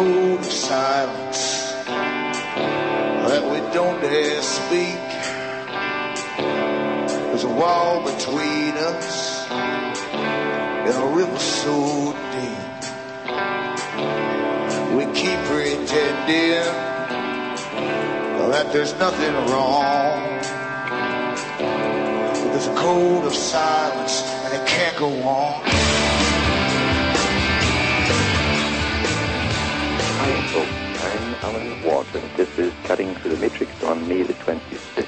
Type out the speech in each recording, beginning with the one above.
code of silence that we don't dare speak. There's a wall between us in a river so deep. We keep pretending that there's nothing wrong. But there's a code of silence and it can't go on. I'm Alan Watt, and this is Cutting Through the Matrix on May the 26th,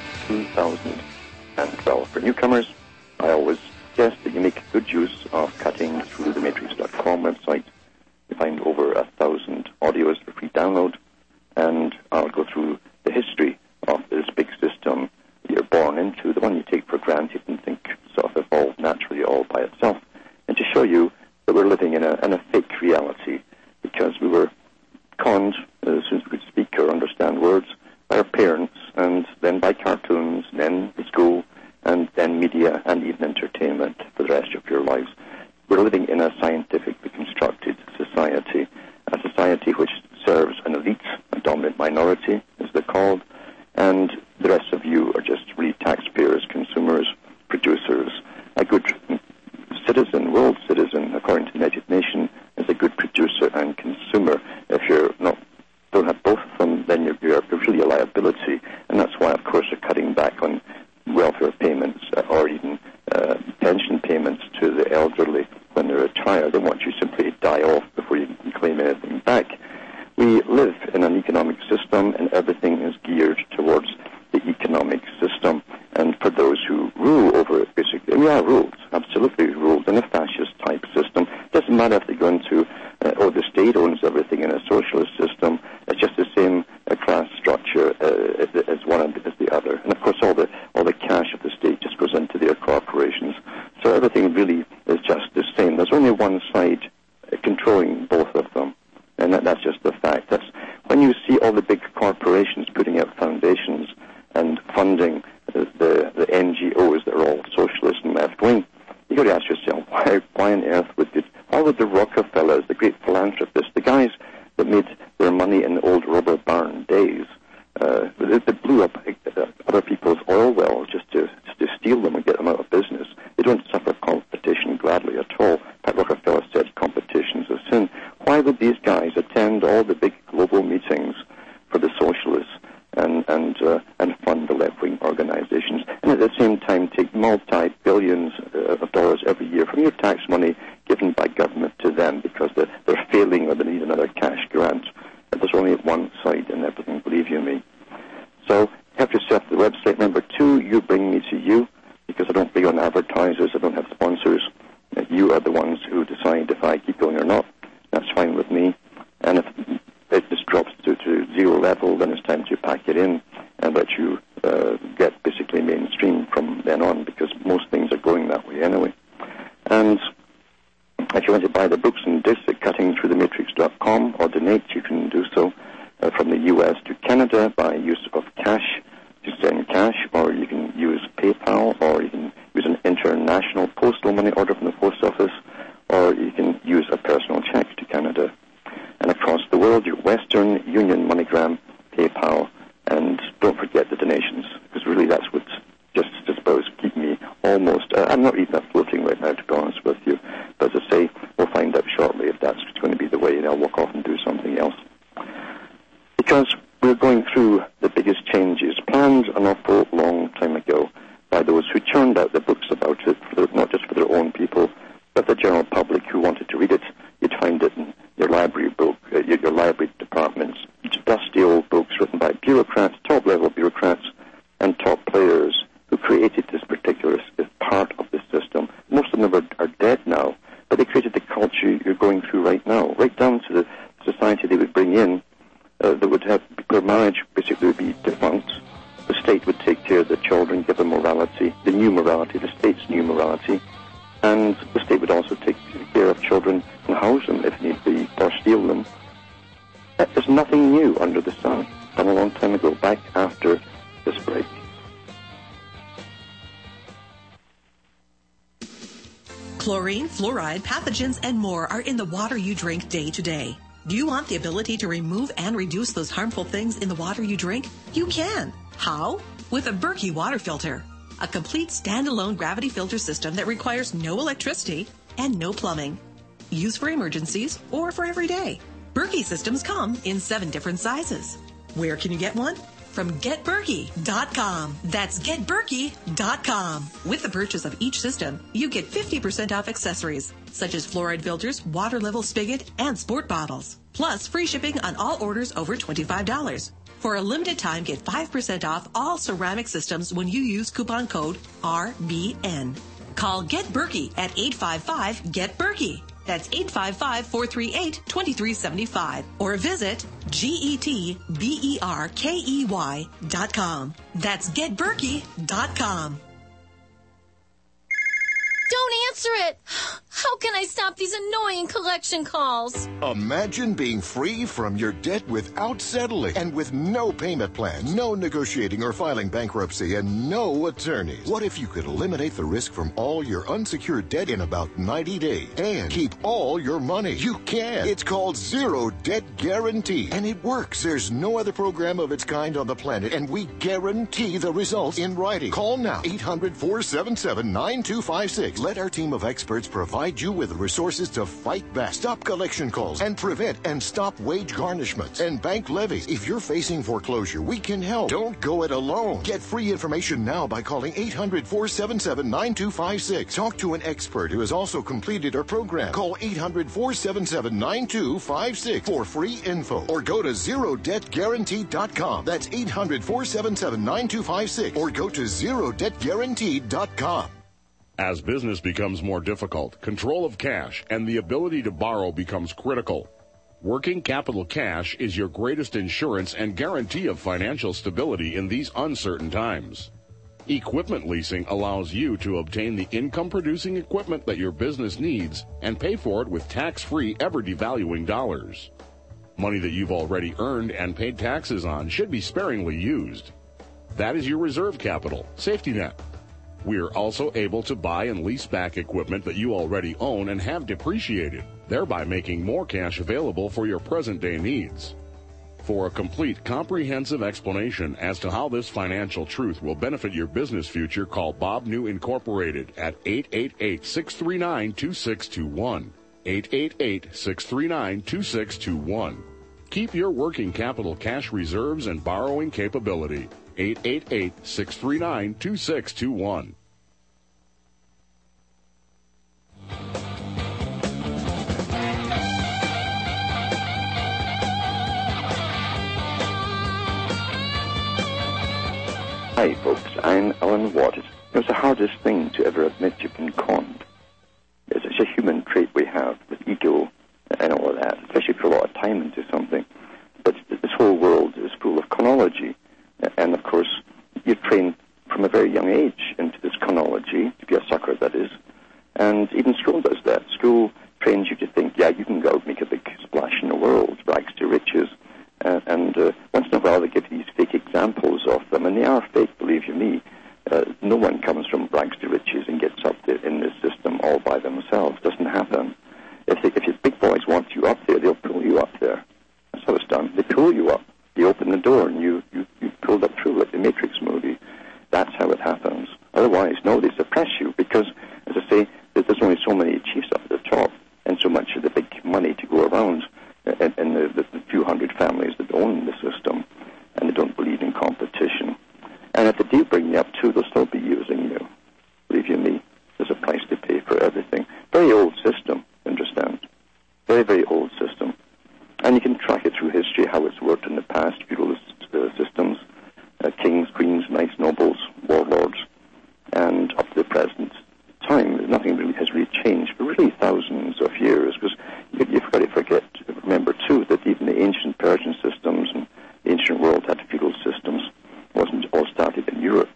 2012. For newcomers, I always suggest that you make good use of cuttingthroughthematrix.com website. You find over 1,000 audios for free download, and I'll go through the history of this big system you're born into, the one you take for granted and think sort of evolved naturally all by itself, and to show you that we're living in a fake reality, because we were conned as soon as we could speak or understand words by our parents, and then by cartoons, then the school, and then media, and even entertainment for the rest of your lives. We're living in a scientifically constructed society, a society which serves an elite, a dominant minority, as they're called, and the rest of you are just really taxpayers, consumers, producers. A good citizen, world citizen, according to the United Nations, is a good producer and consumer. If you don't have both of them, then you're really a liability, and that's why, of course, they're cutting back on welfare payments or even pension payments to the elderly when they retire. They want you simply to die off before you can claim anything back. We live in an economic system, and everything is geared towards the economic system, and for those who rule over it, basically. We are ruled, absolutely ruled, in a fascist-type system. It doesn't matter if they go into, the state owns everything in a socialist system. It's just the same class structure as one as the other. And, of course, all the cash of the state just goes into their corporations. So everything really is just the same. There's only one side controlling both of them, and that's just the fact. That's when you see all the big corporations putting out foundations and funding the NGOs that are all socialist and left-wing, you've got to ask yourself, why on earth would the Rockefellers, the great philanthropists, the guys that made their money in the old rubber barn days, they blew up other people's oil wells just to steal them and get them out of business. They don't suffer competition gladly at all. Pat Rockefeller said competition's a sin. Why would these guys attend all the big global meetings for the socialists and fund the left-wing organizations, and at the same time take multi-billions of dollars every year from your tax money given by government to them because they're failing or they need another cash grant? And there's only one side in everything, believe you me. So help yourself to the website. Number 2, you bring me to you, because I don't bring on advertisers, I don't have sponsors. You are the ones who decide if I keep going or not. That's fine with me. And if it just drops to zero level, then it's time to pack it in and let you get basically mainstream from then on, because most things are going that way anyway. And if you want to buy the books and discs at cuttingthroughthematrix.com or donate, you can do so from the U.S. to Canada by use of cash, to send cash, or you can use PayPal, or you can use an international postal money order from the post office, or you can use a personal check to Canada. And across the world, your Western Union, MoneyGram, PayPal, and don't forget the donations, because really that's what's just supposed to keep me almost, I'm not even floating right now, to be honest with you, but as I say, we'll find out shortly if that's going to be the way, and I'll walk off and do something else. Because we're going through the biggest changes planned an awful long time ago by those who churned out the books about it, not just for their own people, but the general public who wanted to read it. You'd find it in your library book, your library departments, dusty old books written by bureaucrats, top-level bureaucrats, and top players who created this particular part of the system. Most of them are dead now, but they created the culture you're going through right now, right down to the society they would bring in that would have, where marriage basically would be defunct. The state would take care of the children, give them morality, the new morality, the state's new morality, and the state would also take care of children and house them if need be, or steal them. There's nothing new under the sun. Done a long time ago, back after this break. Chlorine, fluoride, pathogens, and more are in the water you drink day to day. Do you want the ability to remove and reduce those harmful things in the water you drink? You can. How? With a Berkey water filter. A complete standalone gravity filter system that requires no electricity and no plumbing. Used for emergencies or for every day. Berkey systems come in 7 different sizes. Where can you get one? From GetBerkey.com. That's GetBerkey.com. With the purchase of each system, you get 50% off accessories, such as fluoride filters, water level spigot, and sport bottles. Plus, free shipping on all orders over $25. For a limited time, get 5% off all ceramic systems when you use coupon code RBN. Call Get Berkey at 855-GET-BERKEY. That's 855-438-2375. Or visit GetBerkey.com. That's GetBerkey.com. Don't answer it. How can I stop these annoying collection calls? Imagine being free from your debt without settling and with no payment plan, no negotiating or filing bankruptcy, and no attorneys. What if you could eliminate the risk from all your unsecured debt in about 90 days and keep all your money? You can. It's called Zero Debt Guarantee, and it works. There's no other program of its kind on the planet, and we guarantee the results in writing. Call now, 800-477-9256. Let our team of experts provide you with the resources to fight back, stop collection calls, and prevent and stop wage garnishments and bank levies. If you're facing foreclosure, we can help. Don't go it alone. Get free information now by calling 800-477-9256. Talk to an expert who has also completed our program. Call 800-477-9256 for free info, or go to ZeroDebtGuarantee.com. That's 800-477-9256, or go to ZeroDebtGuarantee.com. As business becomes more difficult, control of cash and the ability to borrow becomes critical. Working capital cash is your greatest insurance and guarantee of financial stability in these uncertain times. Equipment leasing allows you to obtain the income-producing equipment that your business needs and pay for it with tax-free, ever-devaluing dollars. Money that you've already earned and paid taxes on should be sparingly used. That is your reserve capital, safety net. We are also able to buy and lease back equipment that you already own and have depreciated, thereby making more cash available for your present-day needs. For a complete, comprehensive explanation as to how this financial truth will benefit your business future, call Bob New Incorporated at 888-639-2621. 888-639-2621. Keep your working capital cash reserves and borrowing capability. 888-639-2621. Hi, folks. I'm Alan Watt. It's the hardest thing to ever admit you've been conned. It's a human trait we have with ego and all of that, especially if you put a lot of time into something. But this whole world is full of chronology. And, of course, you're trained from a very young age into this chronology, to be a sucker, that is. And even school does that. School trains you to think, yeah, you can go make a big splash in the world, rags to riches. And once in a while they give these fake examples of them, and they are fake, believe you me. No one comes from rags to riches and gets up there in this system all by themselves. It doesn't happen. If your big boys want you up there, they'll pull you up there. That's how it's done. They pull you up. You open the door and you pulled up through like the Matrix movie. That's how it happens. Otherwise, no, they suppress you because, as I say, there's only so many chiefs up at the top and so much of the big money to go around and the few hundred families that own the system, and they don't believe in competition. And if they do bring you up too, they'll still be using you. Believe you me, there's a price to pay for everything. Very old system, understand? Very, very old system. And you can track it through history, how it's worked in the past, feudal systems, kings, queens, knights, nobles, warlords, and up to the present time. Nothing really has really changed for really thousands of years, because you've got to remember too, that even the ancient Persian systems and the ancient world had feudal systems. It wasn't all started in Europe.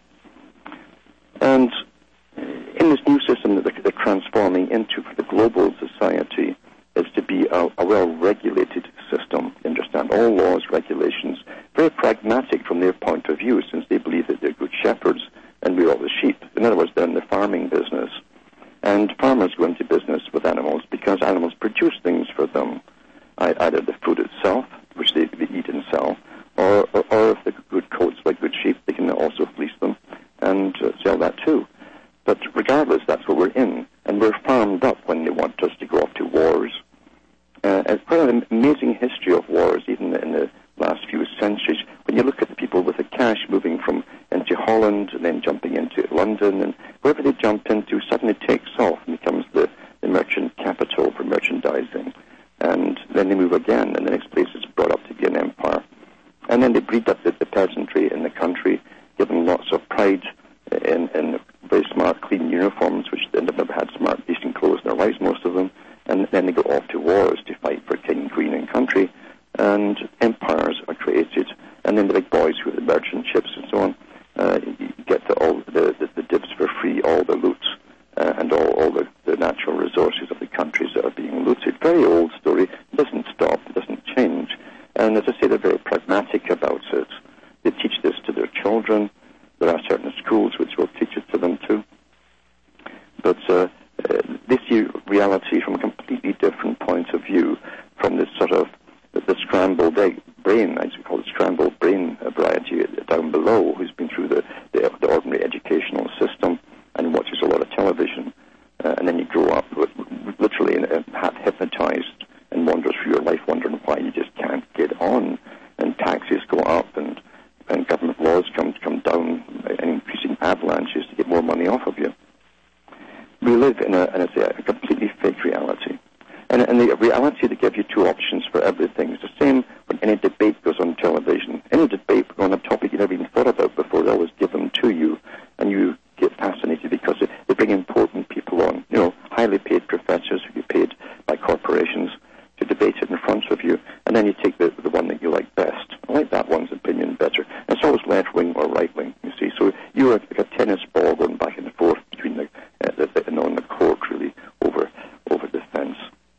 And in this new system that they're transforming into for the global society is to be a well-regulated system. You understand? All laws, regulations, very pragmatic from their point of view, since they believe that they're good shepherds and we're all the sheep. In other words, they're in the farming business. And farmers go into business with animals because animals produce things for them. either the food itself, which they eat and sell, or if they're good coats like good sheep, they can also fleece them and sell that too. But regardless, that's what we're in, and we're farmed up when they want us to go off to wars. It's quite an amazing history of wars, even in the last few centuries. When you look at the people with the cash moving from into Holland and then jumping into London, and wherever they jump into suddenly takes off and becomes the merchant capital for merchandising. And then they move again, and the next place is brought up to be an empire. And then they breed up the peasantry in the country, give them lots of pride in very smart, clean uniforms, which they've never had smart, decent clothes in their lives, most of them. And then they go off to wars to fight for king, queen, and country. And empires are created. And then the big boys who have the merchant ships and so on get all the dibs for free, all the loot and all the natural resources of the countries that are being looted. Very old story. It doesn't stop. It doesn't change. And as I say, they're very pragmatic about it. They teach this to their children. There are certain schools which will teach it to them too. But they see reality from a completely different point of view, from this sort of the scrambled egg brain, as we call it, scrambled brain variety down below, who's been through the ordinary educational system and watches a lot of television. And then you grow up literally hypnotized and wanders through your life wondering why you just can't get on. And taxes go up and government laws come down and increasing avalanches to get more money off of you. We live in a completely fake reality. And the reality, they give you two options for everything. It's the same when any debate goes on television. Any debate on a topic you never even thought about before, they always give them to you, and you get fascinated because they bring important people on, highly paid professors who get paid by corporations to debate it in front of you, and then you take the one that you like best. I like that one's opinion better. And it's always left-wing or right-wing, you see. So you're like a tennis ball going back and forth between on the court, really, over the fence.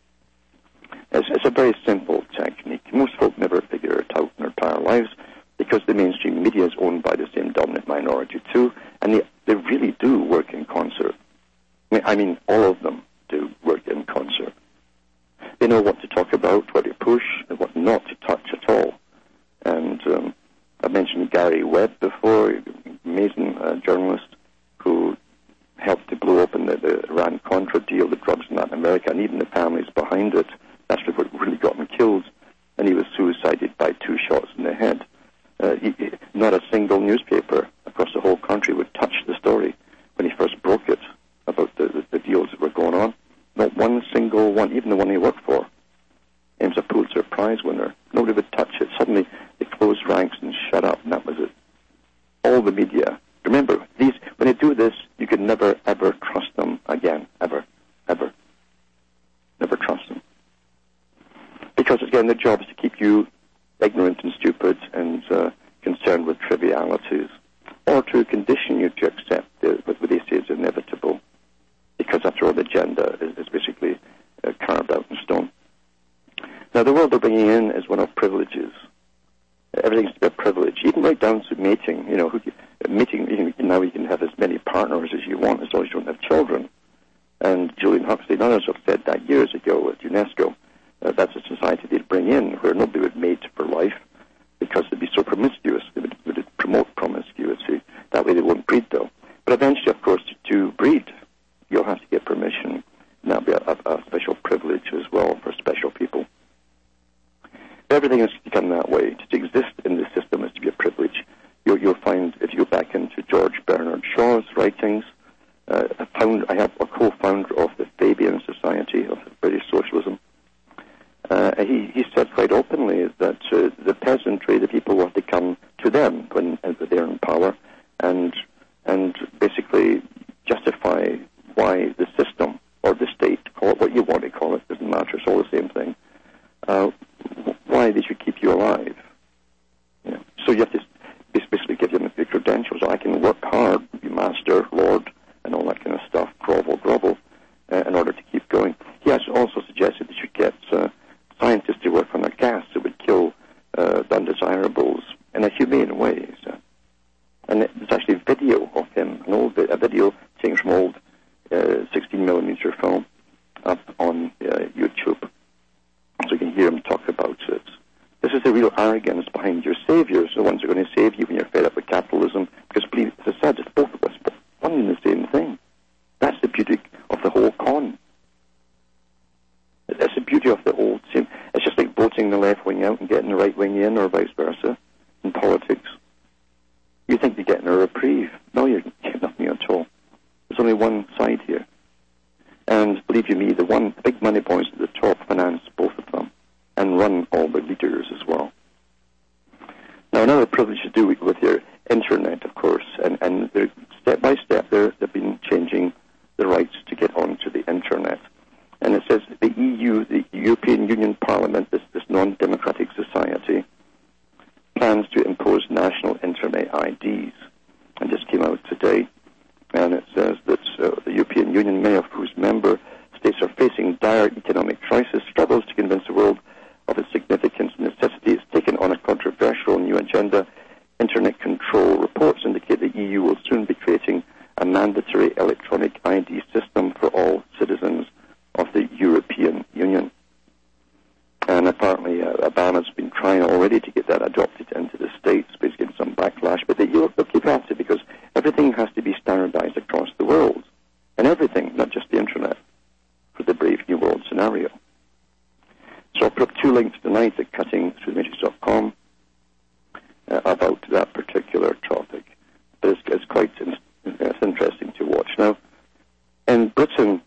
It's a very simple technique. Most folk never figure it out in their entire lives because the mainstream media is owned by the same dominant minority too, and they really do work in concert. I mean, all of them do work in concert. They know what to talk about, what to push, and what not to touch at all. And I mentioned Gary Webb before, amazing journalist who helped to blow open the Iran-Contra deal, the drugs in Latin America, and even the families behind it. That's what really got him killed. And he was suicided by 2 shots in the head. Not a single newspaper across the whole country would touch the story when he first broke it about the deals that were going on. Not one single one, even the one he worked for. He was a Pulitzer Prize winner. Nobody would touch it. Suddenly they closed ranks and shut up, and that was it. All the media. Remember, when they do this, you can never, ever trust them again. Ever. Ever. Never trust them. Because, again, their job is to keep you ignorant and stupid and concerned with trivialities, or to condition you to accept what they say is inevitable, because, after all, the agenda is basically carved out in stone. Now, the world they're bringing in is one of privileges. Everything's to be a privilege, even right down to mating. Mating, now you can have as many partners as you want as long as you don't have children. And Julian Huxley and others have said that years ago at UNESCO. That's a society they'd bring in where nobody would mate for life because they'd be so promiscuous. They would promote promiscuity. That way they won't breed, though. But eventually, of course, to breed, you'll have to get permission. And that'll be a special privilege as well for special people. Everything has become that way. To exist in this system is to be a privilege. You'll find, if you go back into George Bernard Shaw's writings, I have a co-founder of the Fabian Society of British Socialism. He said quite openly that the peasantry, the people want to come to them when they're in power, and basically justify why the system or the state, call it what you want to call it, doesn't matter, it's all the same thing, why they should keep you alive. So you have to basically give them the credentials. I can work hard, be master, lord, and all that kind of stuff, grovel, in order to keep going. He has also suggested they should get scientists to work on a gas that would kill the undesirables in a humane way. And there's actually a video of him, a video taken from old 16mm film up on YouTube. So you can hear him talk arrogance behind your saviors, the ones who are going to save you when you're fed up with capitalism. Because, believe, as I said, it's both of us funding the same thing. That's the beauty of the whole con. That's the beauty of the whole same. It's just like voting the left wing out and getting the right wing in, or vice versa, in politics. You think you're getting a reprieve. No, you're getting nothing at all. There's only one side here. And believe you me, the big money boys at the top finance both of them and run all the leaders as well. Now, another privilege to do with your internet, of course, and step by step they've been changing the rights to get onto the internet. And it says the EU, the European Union Parliament, this non-democratic society, plans to impose national internet IDs. And this came out today. And it says that the European Union, many of whose member states are facing dire economic crisis, struggles to convince the world of its significance and necessity. It's taken on a controversial new agenda. Internet control reports indicate the EU will soon be creating a mandatory electronic ID system for all citizens of the European Union. And apparently Obama's been trying already to get that adopted into the States, but he's getting some backlash. But they'll keep at it because everything has to be standardized across the world. And everything, not just the internet, for the Brave New World scenario. So I'll put up 2 links tonight at cuttingthroughthematrix.com about that particular topic. But it's quite it's interesting to watch. Now, in Britain,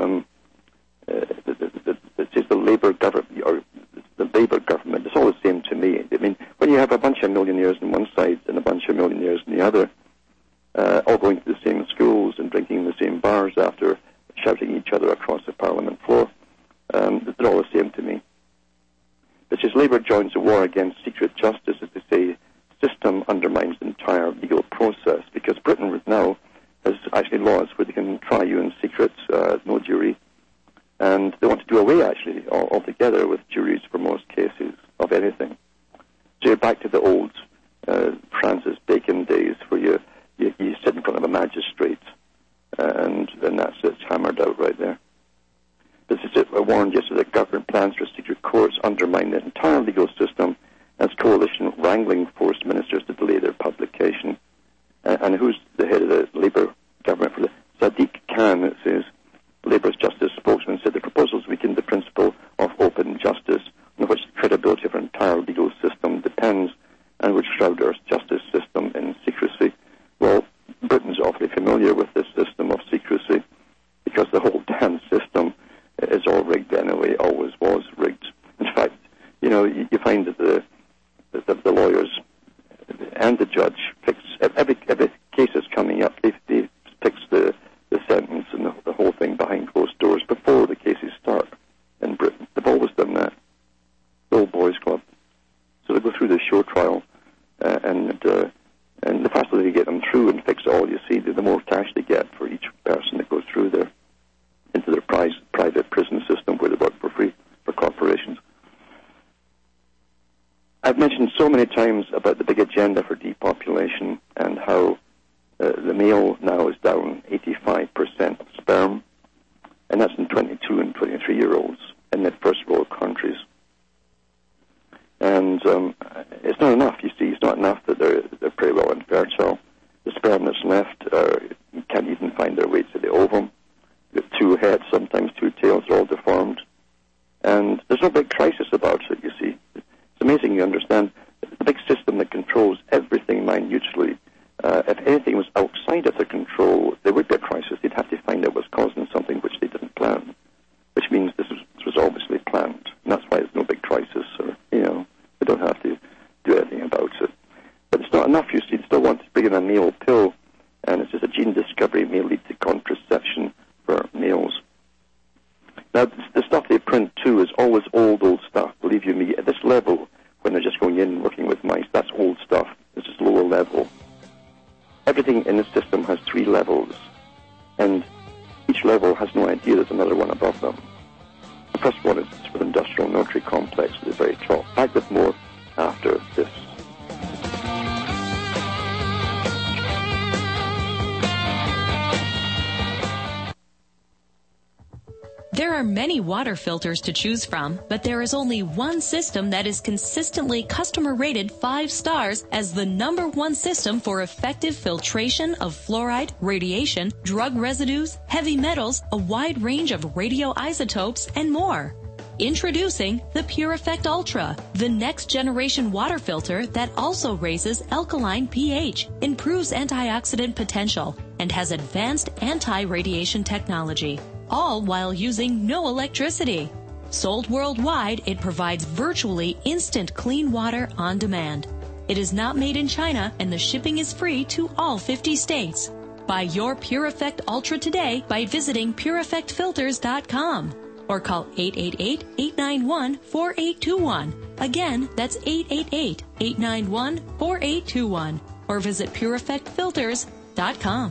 it is the Labour government, or the Labour government. It's all the same to me. I mean, when you have a bunch of millionaires on one side and a bunch of millionaires on the other, all going to the same schools and drinking in the same bars after shouting each other across the Parliament floor, they're all the same to me. This is Labour joins the war against secret justice, as they say. System undermines the entire legal process, because Britain now has actually laws where they can try you in secret, no jury, and they want to do away actually altogether with juries for most cases of anything. So you're back to the old Francis Bacon days where you sit in front of a magistrate, and that's it's hammered out right there. This is it. I warned yesterday that government plans for secret courts undermine the entire legal system as coalition wrangling forced ministers to delay their publication. And who's the head of the Labour government for the Sadiq Khan? It says Labour's justice spokesman said the proposals weaken the principle of open justice, on which the credibility of our entire legal system depends, and which shroud our justice system in secrecy. Well, Britain's awfully familiar with this system of secrecy, because the whole damn system is all rigged anyway, always was rigged. In fact, you find that the lawyers and the judge fix every case that's coming up. They fix the sentence and the whole thing behind closed doors before the cases start in Britain. They've always done that. The old boys club. So they go through the show trial, and the faster they get them through and fix it all, you see, the more cash they get for each person that goes through there into their private prison system where they work for free for corporations. I've mentioned so many times about the big agenda for depopulation and how the male now is down 85% of sperm, and that's in 22 and 23-year-olds in the first world countries. And it's not enough, you see. It's not enough that they're pretty well infertile. The sperm that's left can't even find their way to the ovum. With 2 heads, sometimes 2 tails, are all deformed. And there's no big crisis about it, you see. It's amazing you understand the big system that controls everything minutely. If anything was outside of their control, there would be a crisis. They'd have to find out what's causing something which they didn't plan, which means this was obviously planned. And that's why there's no big crisis, or, they don't have to do anything about it. But it's not enough, you see. They still want to bring in a male pill, and it's just a gene discovery may lead to contraception for males. Now, the stuff they print, too, is always old stuff. Believe you me, at this level, when they're just going in and working with mice, that's old stuff. This is lower level. Everything in the system has 3 levels, and each level has no idea there's another one above them. The first one is for the industrial military complex at the very top. Back with more after this. There are many water filters to choose from, but there is only one system that is consistently customer rated 5 stars as the #1 system for effective filtration of fluoride, radiation, drug residues, heavy metals, a wide range of radioisotopes, and more. Introducing the Pure Effect Ultra, the next generation water filter that also raises alkaline pH, improves antioxidant potential, and has advanced anti-radiation technology, all while using no electricity. Sold worldwide, it provides virtually instant clean water on demand. It is not made in China, and the shipping is free to all 50 states. Buy your Pure Effect Ultra today by visiting PureEffectFilters.com. or call 888-891-4821. Again, that's 888-891-4821. Or visit PureEffectFilters.com.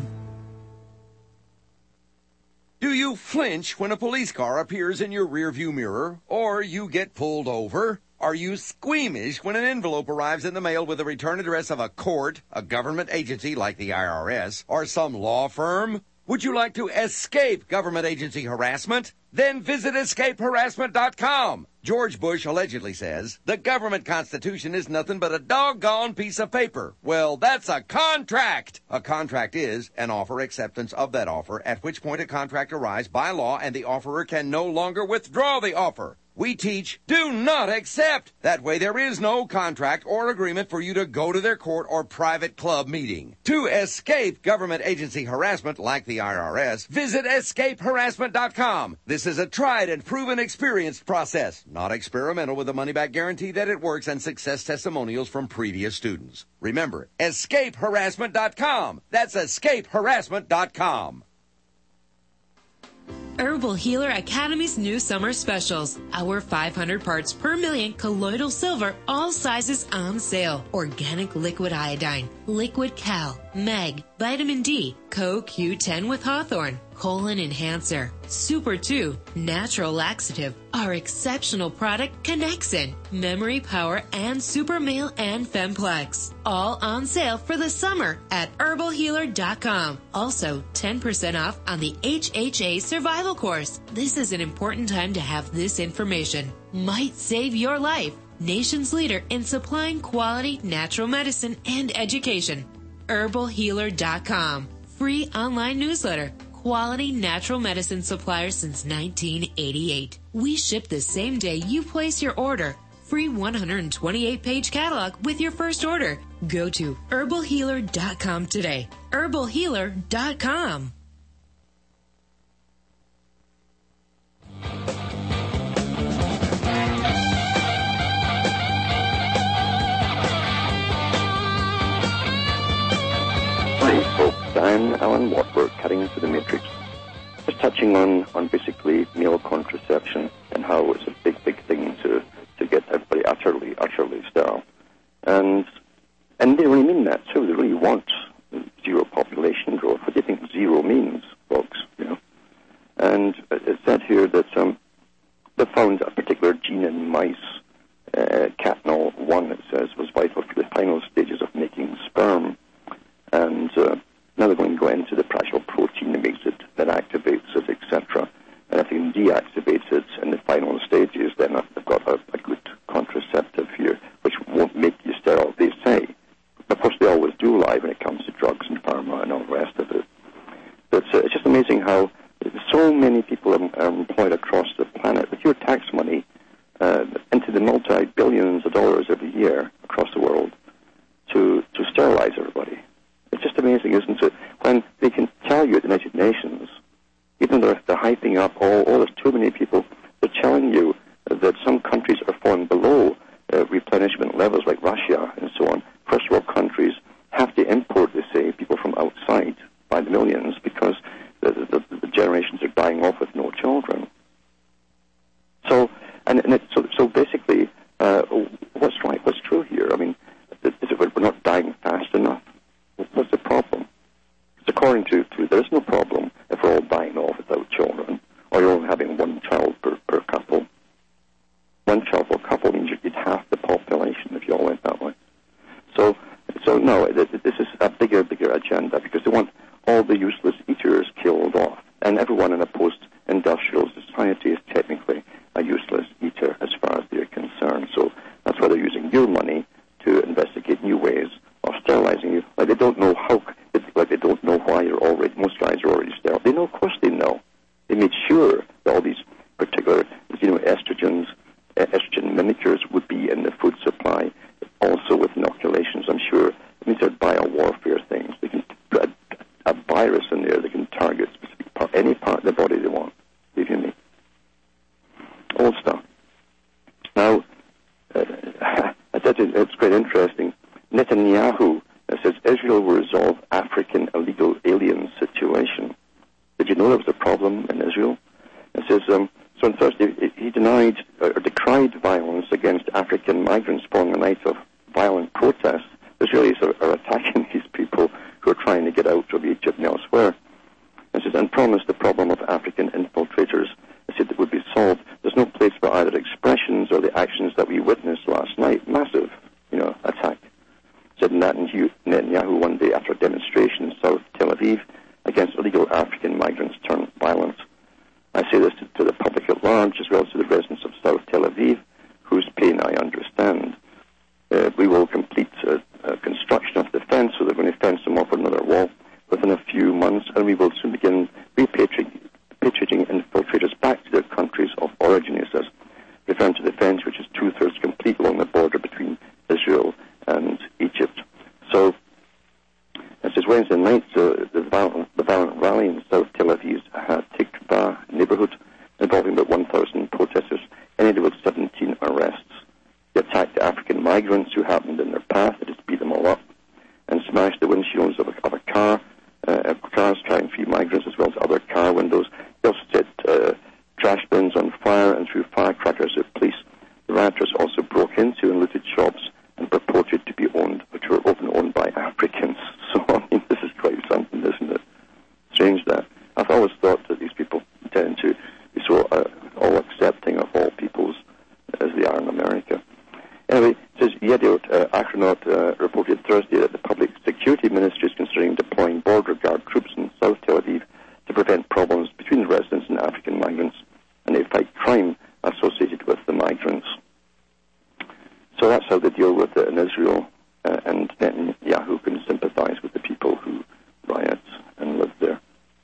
Do you flinch when a police car appears in your rearview mirror or you get pulled over? Are you squeamish when an envelope arrives in the mail with the return address of a court, a government agency like the IRS, or some law firm? Would you like to escape government agency harassment? Then visit escapeharassment.com. George Bush allegedly says, the government constitution is nothing but a doggone piece of paper. Well, that's a contract. A contract is an offer acceptance of that offer, at which point a contract arrives by law and the offerer can no longer withdraw the offer. We teach, do not accept. That way there is no contract or agreement for you to go to their court or private club meeting. To escape government agency harassment like the IRS, visit escapeharassment.com. This is a tried and proven experienced process, not experimental, with a money-back guarantee that it works and success testimonials from previous students. Remember, escapeharassment.com. That's escapeharassment.com. Herbal Healer Academy's new summer specials. Our 500 parts per million colloidal silver, all sizes on sale. Organic liquid iodine, liquid cal, mag, vitamin D, CoQ10 with Hawthorne, colon enhancer, Super 2, natural laxative, our exceptional product Connexin, memory power, and Super Male and Femplex. All on sale for the summer at herbalhealer.com. Also, 10% off on the HHA Survival Course. This is an important time to have this information. Might save your life. Nation's leader in supplying quality natural medicine and education. herbalhealer.com. Free online newsletter. Quality natural medicine supplier since 1988. We ship the same day you place your order. Free 128-page catalog with your first order. Go to herbalhealer.com today. herbalhealer.com. Hi, folks. I'm Alan Watford, cutting through the matrix. Just touching on basically male contraception and how it's a big thing to get everybody utterly sterile. And they really mean that too. They really want zero population growth. What do you think zero means, folks? You know? And it said here that they found a particular gene in mice, catnol1, it says, was vital for the final stages of making sperm. And now they're going to go into the actual protein that makes it, that activates it, etc. And if they can deactivate it in the final stages, then they've got a good contraceptive here, which won't make you sterile, they say. Of course, they always do lie when it comes to drugs and pharma and all the rest of it. But it's just amazing how so many people are employed across the planet with your tax money into the multi-billions of dollars every year across the world to sterilize everybody. It's just amazing, isn't it? When they can tell you at the United Nations, even though they're hyping up there's too many people, they're telling you that some countries are falling below replenishment levels, like Russia and so on. First world countries have to import, they say, people from outside by the millions because the generations are dying off with no children. So basically, what's right? What's true here? I mean, is it we're not dying fast enough? What's the problem? Because according to there is no problem if we're all dying off without children, or you're only having one child per couple. One child per couple means you'd half the population if you all went that way. So no, this is a bigger agenda because they want all the useless eaters killed off, and everyone in a post-industrial society is it's quite interesting. Netanyahu says Israel will resolve African illegal alien situation. Did you know there was a problem in Israel? It says, so on Thursday, he denied or decried violence against African migrants following a night of violent protests. Israelis are attacking these people who are trying to get out of Egypt and elsewhere. It says, and promised the problem of African infiltrators. It said it would be solved. There's no place for either expressions or the actions that we witnessed last night. Massive, attack. Said Netanyahu one day after a demonstration in South Tel Aviv against illegal African migrants turned violent. I say this to the public at large as well as to the residents of South Tel Aviv, whose pain I understand. We will complete construction of the fence, so they're going to fence them off another wall within a few months, and we will soon begin repatriating infiltrators back to their countries of origin, he says, referring to the fence, which is 2/3 complete along the border between Israel and Egypt. So, it says Wednesday night, the violent rally in South Tel Aviv's Hatikva neighborhood involving about 1,000 protesters ended with 17 arrests. They attacked African migrants who happened in their path. They just beat them all up and smashed the windshields of a car, cars carrying 3 migrants, as well as other car windows. They also set trash bins on fire and threw firecrackers at police. The rioters also broke into and looted shops and purported to be owned, which were often owned by Africans. So, this is quite something, isn't it? Strange that. I've always thought that these people tend to be so all accepting of all peoples as they are in America. Anyway, it says Yediot Achronot reported Thursday that the Public Security Ministry is considering deploying border guard troops in South Tel Aviv to prevent problems between the residents and African migrants, and they fight crime associated with the migrants. So that's how they deal with it in Israel, and Netanyahu can sympathize with the people who riot and live there.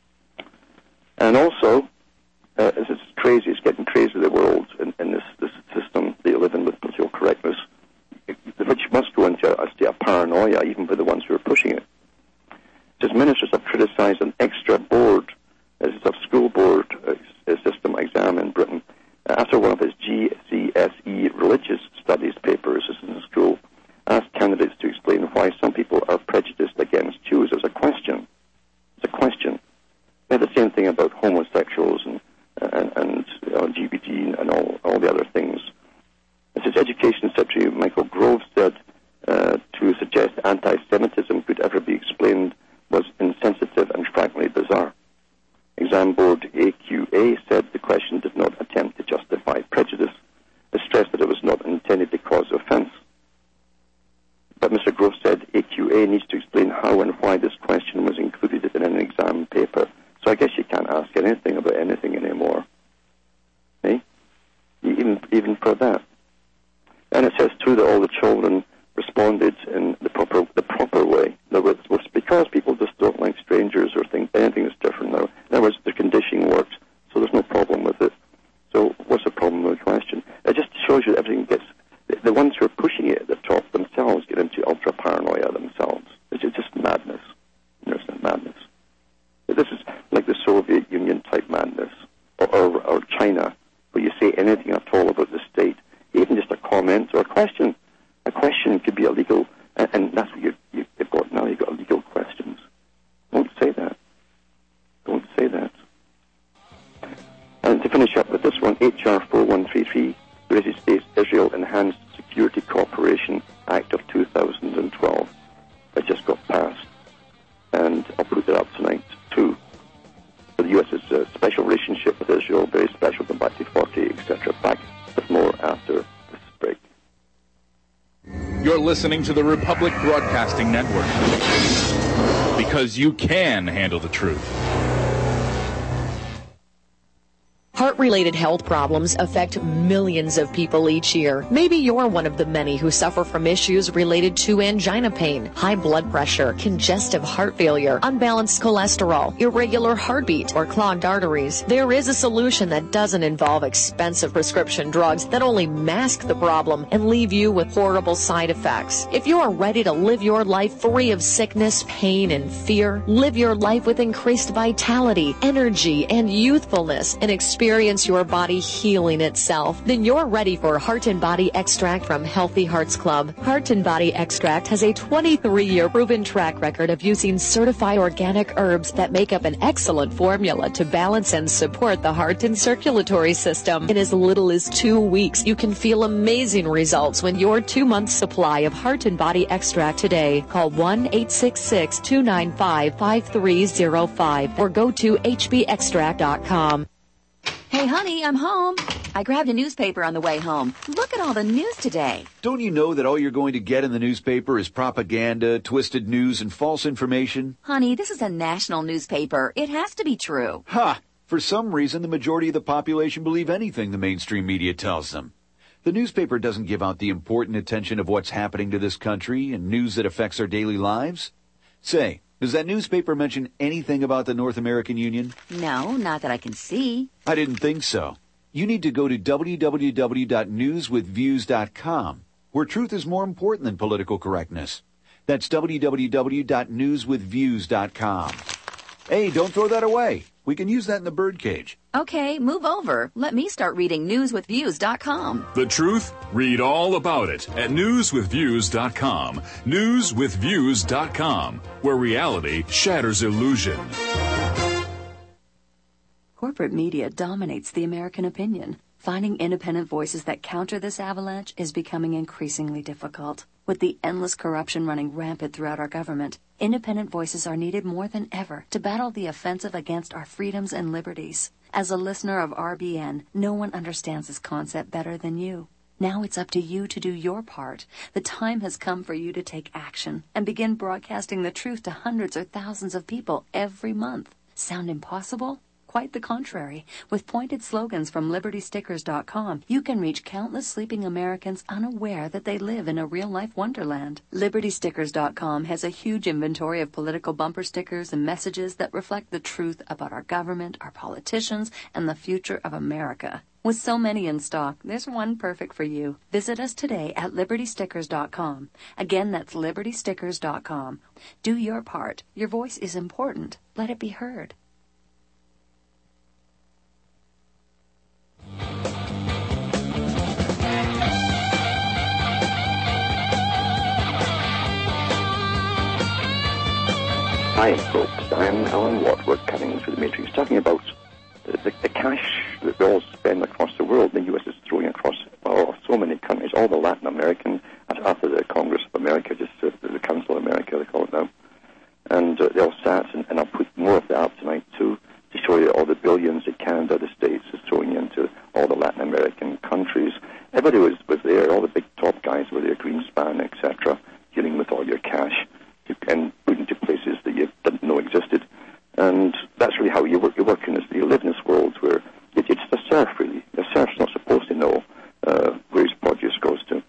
And also, it's crazy, it's getting crazy, the world in this system they live in with political correctness, which must go into a state of paranoia, even for the ones who are pushing it. It says ministers have criticized an extra board, a school board system exam in Britain, after one of his GCSE religious studies papers, this is in school, asked candidates to explain why some people are prejudiced against Jews. It was a question. It's a question. They had the same thing about homosexuals and LGBT and all the other things. It says Education Secretary Michael Grove said to suggest anti-Semitism could ever be explained was insensitive and frankly bizarre. Exam board AQA said the question did not attempt to justify prejudice. It stressed that it was not intended to cause offense. But Mr. Grove said AQA needs to explain how and why this question was included in an exam paper. So I guess you can't ask anything about anything anymore. Eh? Even for that. And it says too that all the children responded in the proper way. In other words, because people just don't like strangers or think anything is different now. In other words, the conditioning works, so there's no problem with it. So what's the problem with the question? It just shows you that everything gets... The ones who are pushing it at the top themselves get into ultra-paranoia themselves. It's just madness. There's madness. This is like the Soviet Union type madness, or China, where you say anything at all about the state, even just a comment or a question. A question could be illegal, and that's what you've got now. You've got illegal questions. Don't say that. Don't say that. And to finish up with this one, HR 4133, the United States Israel Enhanced Security Cooperation Act of 2012, that just got passed. And I'll put that up tonight, too. So the U.S.'s special relationship with Israel, very special, going back to 40, etc. Back with more after this break. You're listening to the Republic Broadcasting Network, because you can handle the truth. Heart-related health problems affect millions of people each year. Maybe you're one of the many who suffer from issues related to angina pain, high blood pressure, congestive heart failure, unbalanced cholesterol, irregular heartbeat, or clogged arteries. There is a solution that doesn't involve expensive prescription drugs that only mask the problem and leave you with horrible side effects. If you are ready to live your life free of sickness, pain, and fear, live your life with increased vitality, energy, and youthfulness, and experience experience your body healing itself, then you're ready for Heart and Body Extract from Healthy Hearts Club. Heart and Body Extract has a 23-year proven track record of using certified organic herbs that make up an excellent formula to balance and support the heart and circulatory system. In as little as 2 weeks, you can feel amazing results when your 2-month supply of Heart and Body Extract today. Call 1-866-295-5305 or go to hbextract.com. Hey, honey, I'm home. I grabbed a newspaper on the way home. Look at all the news today. Don't you know that all you're going to get in the newspaper is propaganda, twisted news, and false information? Honey, this is a national newspaper. It has to be true. Ha! For some reason, the majority of the population believe anything the mainstream media tells them. The newspaper doesn't give out the important attention of what's happening to this country and news that affects our daily lives. Say, does that newspaper mention anything about the North American Union? No, not that I can see. I didn't think so. You need to go to www.newswithviews.com, where truth is more important than political correctness. That's www.newswithviews.com. Hey, don't throw that away. We can use that in the birdcage. Okay, move over. Let me start reading newswithviews.com. The truth? Read all about it at newswithviews.com. Newswithviews.com, where reality shatters illusion. Corporate media dominates the American opinion. Finding independent voices that counter this avalanche is becoming increasingly difficult. With the endless corruption running rampant throughout our government, independent voices are needed more than ever to battle the offensive against our freedoms and liberties. As a listener of RBN, no one understands this concept better than you. Now it's up to you to do your part. The time has come for you to take action and begin broadcasting the truth to hundreds or thousands of people every month. Sound impossible? Quite the contrary. With pointed slogans from LibertyStickers.com, you can reach countless sleeping Americans unaware that they live in a real-life wonderland. LibertyStickers.com has a huge inventory of political bumper stickers and messages that reflect the truth about our government, our politicians, and the future of America. With so many in stock, there's one perfect for you. Visit us today at LibertyStickers.com. Again, that's LibertyStickers.com. Do your part. Your voice is important. Let it be heard. Hi, folks. I'm Alan Watt. We're cutting through the matrix, talking about the cash that we all spend across the world. The U.S. is throwing across so many countries, all the Latin American, after the Congress of America, just the Council of America, they call it now. And they all sat, and I'll put more of that up tonight, too, to show you all the billions that Canada, the States, is throwing into all the Latin American countries. Everybody was there. All the big top guys were there, Greenspan, etc., dealing with all your cash and put into places that you didn't know existed. And that's really how you work. You work in this, you live in this world where it's a serf, really. The serf's not supposed to know where his produce goes to.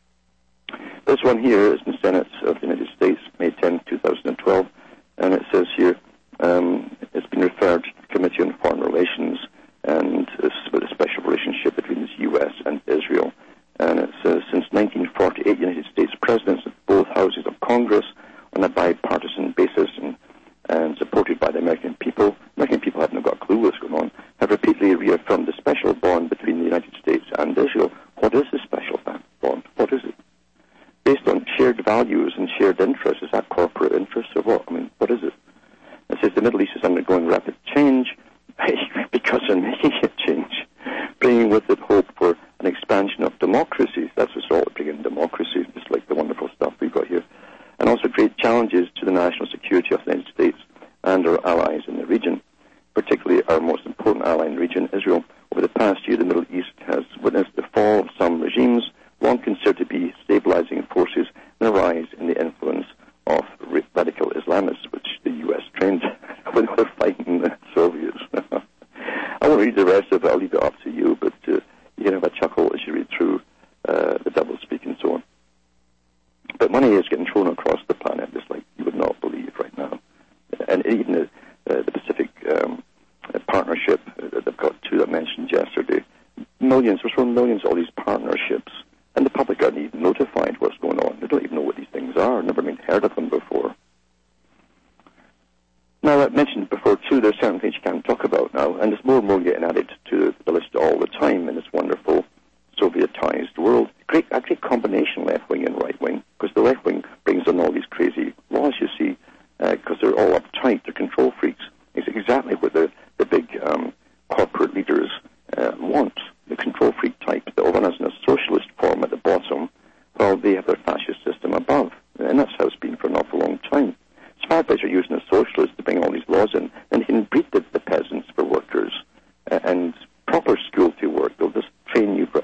This one here is in the Senate of the United States, May 10, 2012, and it says here, it's been referred to the Committee on Foreign Relations, and it's about a special relationship between the U.S. and Israel. And it says, since 1948, United States presidents of both houses of Congress, on a bipartisan basis and supported by the American people haven't got a clue what's going on, have repeatedly reaffirmed the special bond between the United States and Israel. What is the special bond? What is it? Based on shared values and shared interests, is that corporate interests or what? I mean, what is it? It says the Middle East is undergoing rapid change because they're making it change, bringing with it hope for an expansion of democracy. That's what's all bringing democracy, just like the wonderful stuff we've got here. And also great challenges to the national security of the United States and our allies in the region, particularly our most important ally in the region, Israel. Over the past year, the Middle East has witnessed the fall of some regimes long considered to be stabilizing forces and a rise in the influence of radical Islamists, which the U.S. trained when they were fighting the Soviets. I won't read the rest of it. I'll leave it up to you, but you can have a chuckle as you read through the doublespeak and so on. But money is getting thrown across the planet just like you would not believe right now. And even the Pacific Partnership that they've got two that I mentioned yesterday, millions, we're throwing millions of all these partnerships, and the public aren't even notified what's going on. They don't even know what these things are, never been heard of them before. Now, I mentioned before, too, there's certain things you can't talk about now, and there's more and more getting added to the list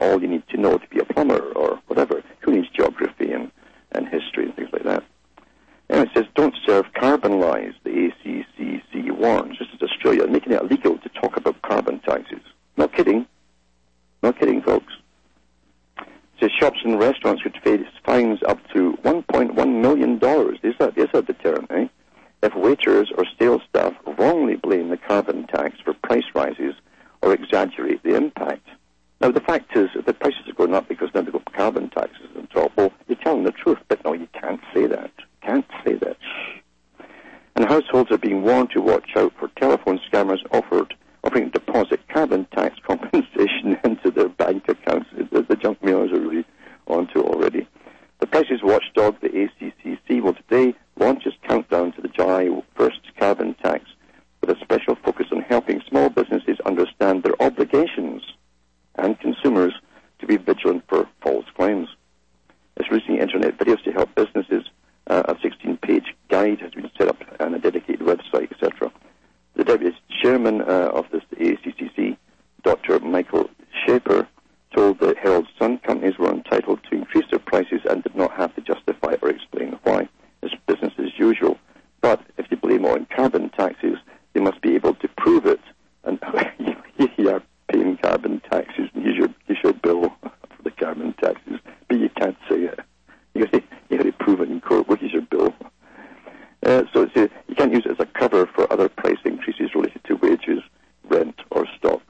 all you need to know to be a plumber or whatever. Who needs geography and history and things like that? And it says, don't serve carbon lies, the ACCC warns. This is Australia, making it illegal to talk about carbon taxes. Not kidding. Not kidding, folks. It says shops and restaurants could face fines up to $1.1 million. Is that a deterrent, eh? If waiters or sales staff wrongly blame the carbon tax for price rises or exaggerate the impact. Now, the fact is that the prices are going up because now they've got carbon taxes on top. Well, you're telling the truth, but no, you can't say that. Can't say that. And households are being warned to watch out for telephone scammers offering to deposit carbon tax compensation into their bank accounts. The junk mailers are really onto it already. The prices watchdog, the ACCC, will today launch its countdown to the July 1st carbon tax with a special focus on helping small businesses understand their obligations and consumers to be vigilant for false claims. It's releasing internet videos to help businesses. A 16-page guide has been set up and a dedicated website, etc. The deputy chairman of this ACCC, Dr. Michael Shaper, told the Herald Sun companies were entitled to increase their prices and did not have to justify or explain why. It's business as usual. But if they blame on carbon taxes, they must be able to prove it. And you are paying carbon taxes, and here's your bill for the carbon taxes, but you can't say it. You got to prove it in court. What is your bill? So you can't use it as a cover for other price increases related to wages, rent, or stock.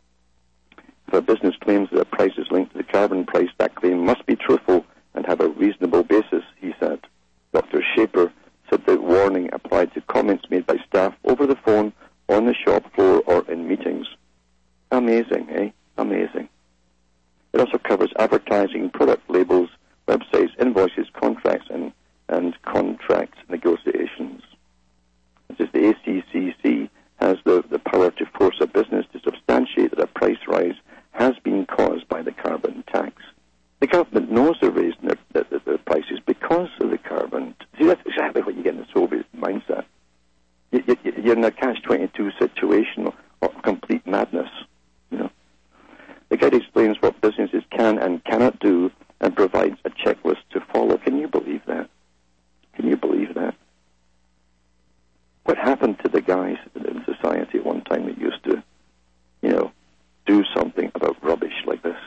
If a business claims that a price is linked to the carbon price, that claim must be truthful and have a reasonable basis, he said. Dr. Shaper said the warning applied to comments made by staff over the phone, on the shop floor, or in meetings. Amazing, eh? Amazing. It also covers advertising, product labels, websites, invoices, contracts, and contract negotiations. It says the ACCC has the power to force a business to substantiate that a price rise has been caused by the carbon tax. The government knows they're raising their prices because of the carbon. See, that's exactly what you get in the Soviet mindset. You're in a catch-22 situation of complete madness. You know, the guide explains what businesses can and cannot do and provides a checklist to follow. Can you believe that? Can you believe that? What happened to the guys in society at one time that used to, do something about rubbish like this?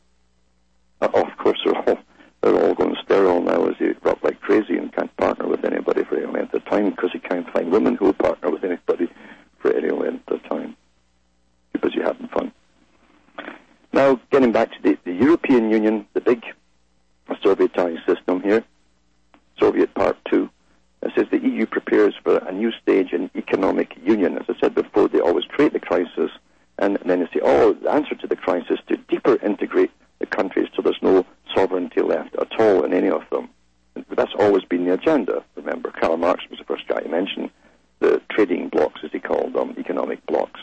Of course, they're all going sterile now as they rock like crazy and can't partner with anybody for any length of time because you can't find women who will partner with anybody for any length of time because you're having fun. Now, getting back to the European Union, the big Sovietized system here, Soviet Part 2, it says the EU prepares for a new stage in economic union. As I said before, they always create the crisis, and then they say, the answer to the crisis to deeper integrate the countries so there's no sovereignty left at all in any of them. But that's always been the agenda. Remember, Karl Marx was the first guy to mention the trading blocks, as he called them, economic blocks.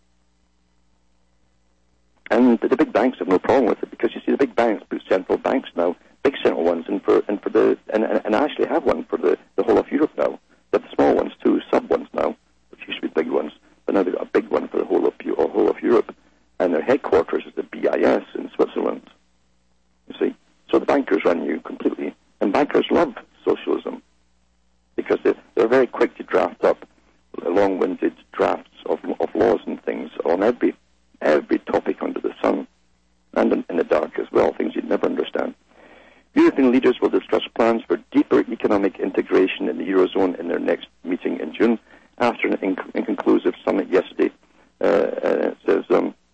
And the big banks have no problem with it because you see the big banks put central banks now, big central ones, and actually have one for the whole of Europe now. They have the small ones too, sub ones now, which used to be big ones, but now they've got a big one for the whole of Europe. And their headquarters is the BIS in Switzerland. You see, so the bankers run you completely, and bankers love socialism because they're very quick to draft up long-winded drafts of laws and things on every topic under the sun, and in the dark as well, things you'd never understand. European leaders will discuss plans for deeper economic integration in the Eurozone in their next meeting in June, after an inconclusive summit yesterday. It says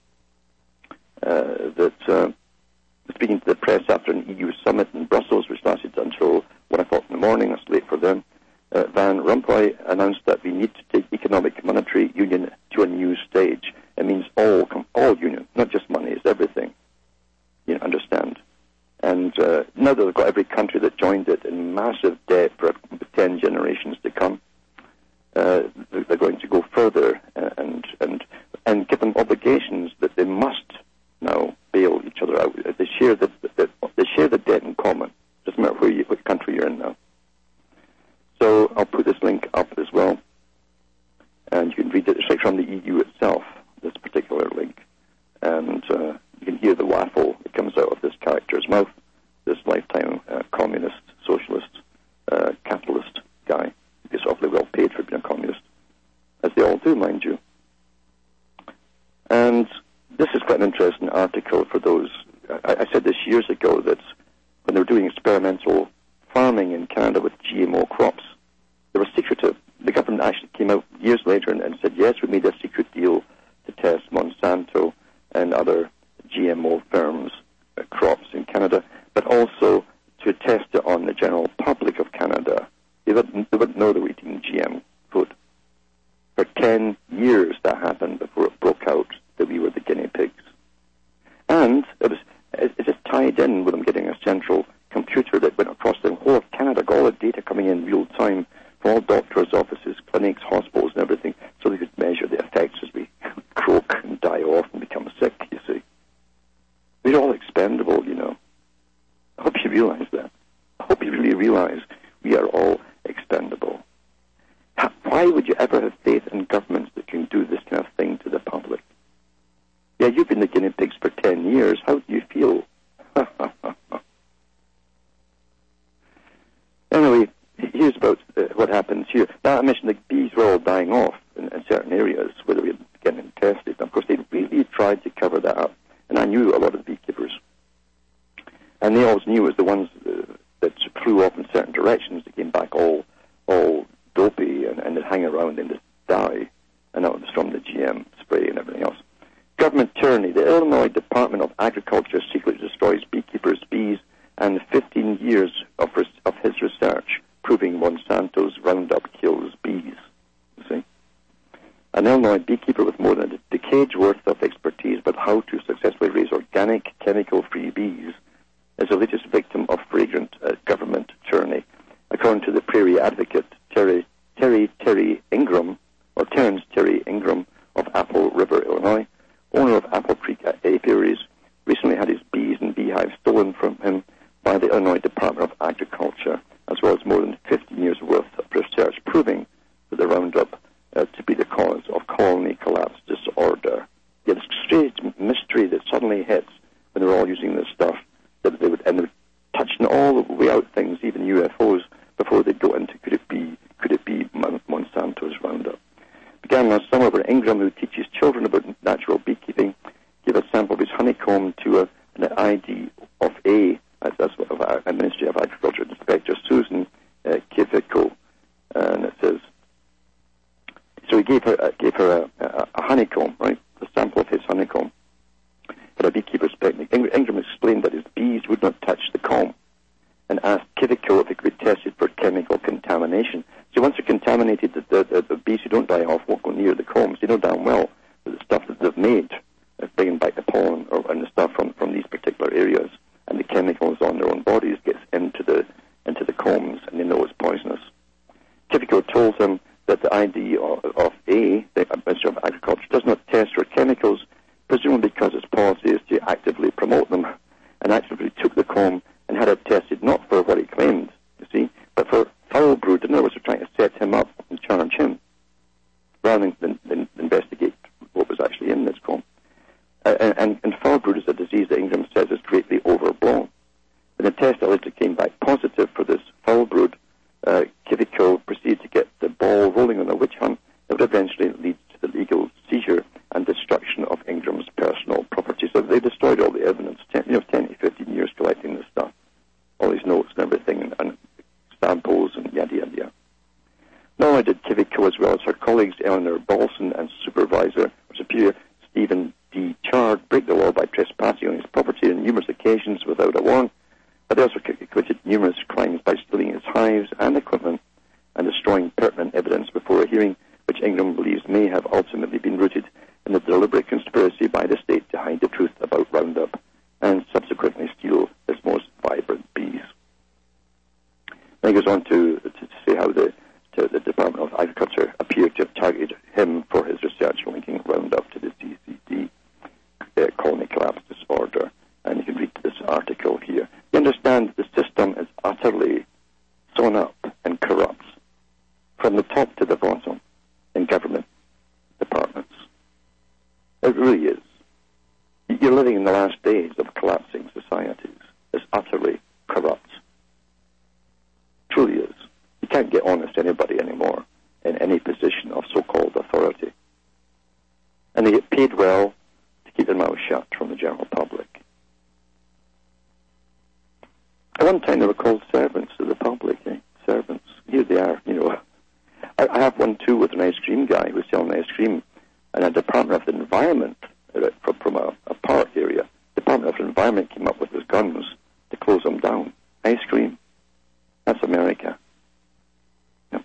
that speaking to the press after an EU summit in Brussels, which lasted until 1 o'clock in the morning, that's late for them, Van Rompuy announced that we need to take economic monetary union to a new stage. It means all union, not just money, it's everything. You understand? And now that they've got every country that joined it in massive debt for 10 generations to come, they're going to go further and give them obligations that they must now bail each other out. They share the debt in common. Doesn't matter what country you're in now. So I'll put this link up as well, and you can read it. It's like from the EU itself, this particular link, and you can hear the waffle that comes horse's mouth, this lifetime communist, socialist, capitalist guy. He gets awfully well paid for being a communist, as they all do, mind you. And this is quite an interesting article for those. I said this years ago that when they were doing experimental farming in Canada with GMO crops, they were secretive. The government actually came out years later and said, yes, we made a secret deal to test Monsanto and other GMO firms' crops in Canada, but also to test it on the general public of Canada. They wouldn't know they were eating GM food. For 10 years that happened before it broke out that we were the guinea pigs. And it just tied in with them getting a central computer that went across the whole of Canada, got all the data coming in real time from all doctors' offices, clinics, hospitals, and everything, so they could measure the effects as we croak and die off and become sick, you see. We're all expendable, you know. I hope you realize that. I hope you really realize we are all expendable. Why would you ever have faith in governments that can do this kind of thing to the public? Yeah, you've been the guinea pigs for 10 years. How do you feel? Anyway, here's about what happens here. Now, I mentioned the bees were all dying off in certain areas where they were getting tested. And of course, they really tried to cover that up. And I knew a lot of beekeepers. And they always knew it was the ones that flew off in certain directions that came back all dopey and they'd hang around and just die. And that was from the GM spray and everything else. Government tyranny. The Illinois Department of Agriculture secretly destroys beekeepers' bees, and 15 years of his research proving Monsanto's Roundup kills bees. You see? An Illinois beekeeper with more than a decade's worth of expertise about how to successfully raise organic, chemical-free bees is the latest victim of flagrant government tyranny. According to the Prairie Advocate, Terence Terry Ingram of Apple River, Illinois, owner of Apple Creek Apiaries, recently had his bees and beehives stolen from him by the Illinois Department of Agriculture, as well as more than 15 years' worth of research proving that the Roundup to be the cause of colony collapse disorder. Yet it's a strange mystery that suddenly hits when they're all using this stuff, that they were touching all the way out things, even UFOs, before they go into could it be Monsanto's Roundup. Began last summer where Ingram, who teaches children about natural beekeeping, gave a sample of his honeycomb to an ID of A, that's what a Ministry of Agriculture Inspector Susan Kivico, and it says. So he gave her a honeycomb, right, a sample of his honeycomb for a beekeeper's picnic. Ingram explained that his bees would not touch the comb, and asked Kivico if it could be tested for chemical contamination. So once they're contaminated, the bees who don't die off won't go near the combs. They know damn well that the stuff that they've made, bringing back the pollen and the stuff from these particular areas, and the chemicals on their own bodies gets into the combs, and they know it's poisonous. Kivico told him that the ID of A, the Ministry of Agriculture, does not test for chemicals, presumably because its policy is to actively promote them, and actively took the comb and had it tested not for what he claimed, you see, but for foul brood. In other words, they're trying to set him up and charge him, rather than investigate what was actually in this comb. And foul brood is a disease that Ingram says is greatly overblown. When the test later came back positive for this foul brood, Kivico proceeded to get the ball rolling on a witch hunt that would eventually lead to the legal seizure and destruction of Ingram's personal property. So they destroyed all the evidence, 10 to 15 years collecting this stuff, all these notes and everything, and samples and yada, yada, yada. Not only did Kivico, as well as her colleagues Eleanor Balson and Supervisor or Superior Stephen D. Chard, break the law by trespassing on his property on numerous occasions without a warrant, but they also committed numerous crimes by stealing his hives and equipment and destroying pertinent evidence before a hearing, which Ingram believes may have ultimately been rooted in a deliberate conspiracy by the state to hide the truth about Roundup and subsequently steal its most vibrant bees. Then he goes on to say how the Department of Agriculture appeared to have targeted him for his research linking Roundup to the CCD, colony collapse disorder. And you can read this article here. You understand the system is utterly sewn up and corrupt from the top to the bottom in government departments. It really is. You're living in the last days of collapsing societies. It's one time they were called servants of the public, servants. Here they are, I have one too with an ice cream guy who was selling ice cream, and a Department of the Environment from a park area. Department of the Environment came up with his guns to close them down. Ice cream. That's America. Yeah.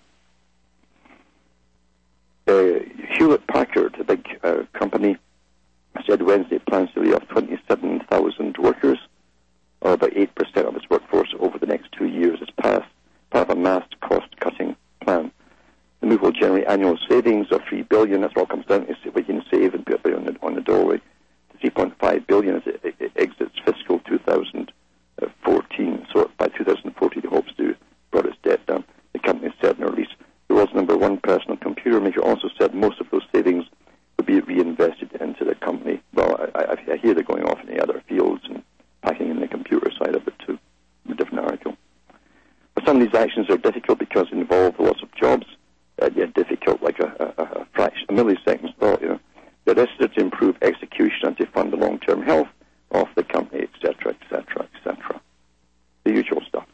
Hewlett-Packard, a big company, said Wednesday it plans to lay off 27,000 workers, or about 8% of its workforce over the next 2 years. It's part of a mass cost-cutting plan. The move will generate annual savings of $3 billion. That's what it comes down to. We can save and put it on the doorway. $3.5 billion as it exits fiscal 2014. So by 2014, it hopes to bring its debt down. The company said in a release, the world's number one personal computer maker also said most of those savings would be reinvested into the company. Well, I hear they're going off in the other fields and packing in the computer side of it too. A different article. But some of these actions are difficult because they involve lots of jobs. Yet difficult, like a fraction, a millisecond's thought. They're necessary to improve execution and to fund the long-term health of the company, etc., etc., etc. The usual stuff.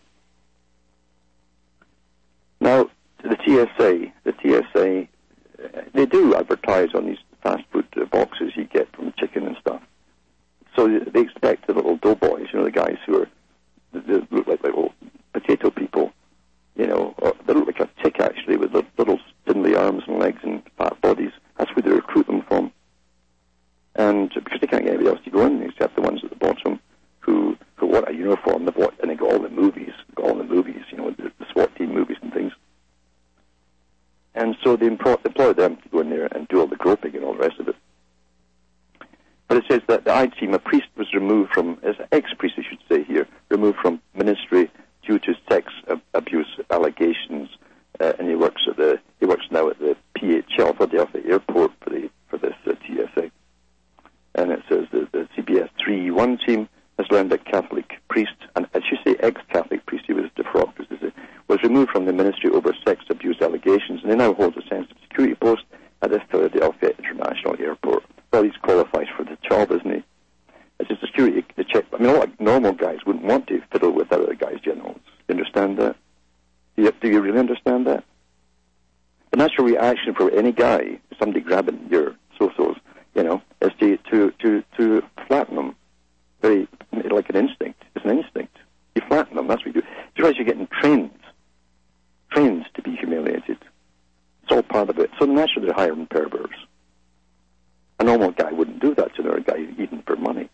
Now, the TSA, they do advertise on these fast food boxes you get from chicken and stuff. So they expect the little doughboys, the guys who they look like little potato people, or they look like a tick actually, with little spindly arms and legs and fat bodies. That's where they recruit them from. And because they can't get anybody else to go in except the ones at the bottom who want a uniform, and they got all the movies, the SWAT team movies and things. And so they employ them to go in there and do all the groping and all the rest of it. But it says that the I-team, a priest was removed from, as ex-priest I should say here, removed from ministry due to sex abuse allegations, and he works now at the PHL, Philadelphia Airport, for this TSA. And it says the CBS 3-1 team has learned that Catholic priest, and I should say ex-Catholic priest, he was defrocked, was removed from the ministry over sex abuse allegations, and he now holds a sensitive security post at the Philadelphia International Airport. Well, he's qualified for the job, isn't he? It's a security check. I mean, a lot of normal guys wouldn't want to fiddle with other guys' generals. You understand that? Do you really understand that? The natural reaction for any guy, somebody grabbing your so-sos, is to flatten them. Very, like an instinct. It's an instinct. You flatten them, that's what you do. You realize you're getting trained to be humiliated. It's all part of it. So naturally they're hiring perverts. A normal guy wouldn't do that to another guy even for money.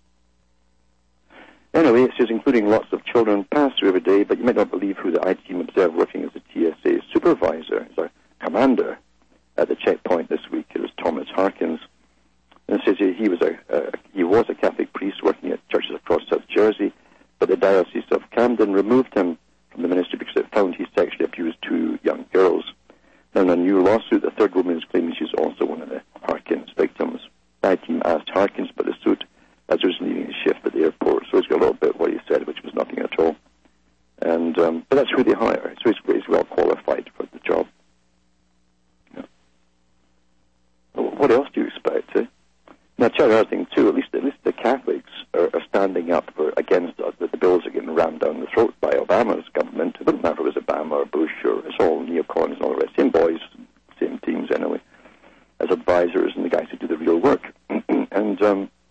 Anyway, it says including lots of children pass through every day, but you might not believe who the I-team observed working as a TSA supervisor, as a commander at the checkpoint this week. It was Thomas Harkins. And it says he was a Catholic priest working at churches across South Jersey, but the Diocese of Camden removed him from the ministry because it found he sexually abused 2 young girls. Now, in a new lawsuit, the third woman is claiming she's also one of the Harkins victims. The I-team asked Harkins about the suit as he was leaving his shift at the airport, so he's got a little bit of what he said, which was nothing at all. And but that's who they hire, so he's well qualified for the job. Yeah. What else do you expect? Now, tell you another thing too. At least the Catholics are standing up against the bills are getting rammed down the throat by Obama's government. It doesn't matter if it's Obama or Bush or it's all neocons and all the rest. Same boys, same teams anyway, as advisors and the guys who do the real work. And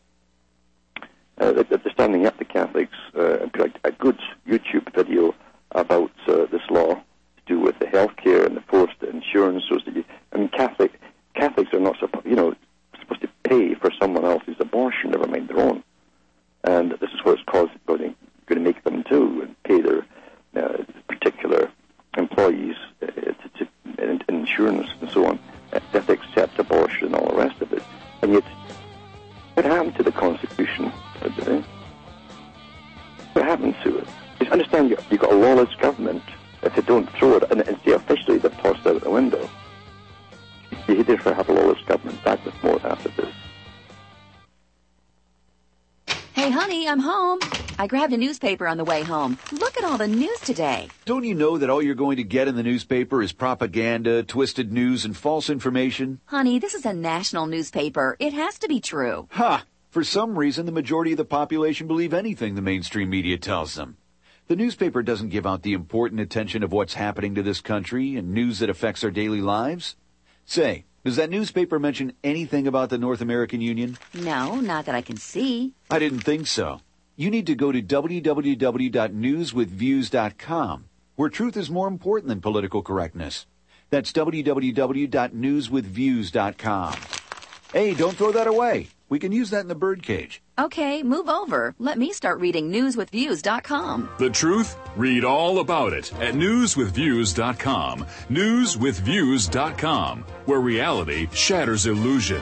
they're standing up, the Catholics, a good YouTube video about this law to do with the health care and the forced insurance. So that Catholics are not supposed to pay for someone else's abortion, never mind their own. And this is what it's going to make them do, and pay their particular employees in insurance and so on, that they accept abortion and all the rest of it. And yet, what happened to the Constitution today? What happened to it? Just understand, you've got a lawless government. If they don't throw it and say officially they're tossed out the window, you therefore have a lawless government. Back with more after this. Hey, honey, I'm home. I grabbed a newspaper on the way home. Look at all the news today. Don't you know that all you're going to get in the newspaper is propaganda, twisted news, and false information? Honey, this is a national newspaper. It has to be true. Ha! For some reason, the majority of the population believe anything the mainstream media tells them. The newspaper doesn't give out the important attention of what's happening to this country and news that affects our daily lives. Say, does that newspaper mention anything about the North American Union? No, not that I can see. I didn't think so. You need to go to www.newswithviews.com, where truth is more important than political correctness. That's www.newswithviews.com. Hey, don't throw that away. We can use that in the birdcage. Okay, move over. Let me start reading newswithviews.com. The truth? Read all about it at newswithviews.com. Newswithviews.com, where reality shatters illusion.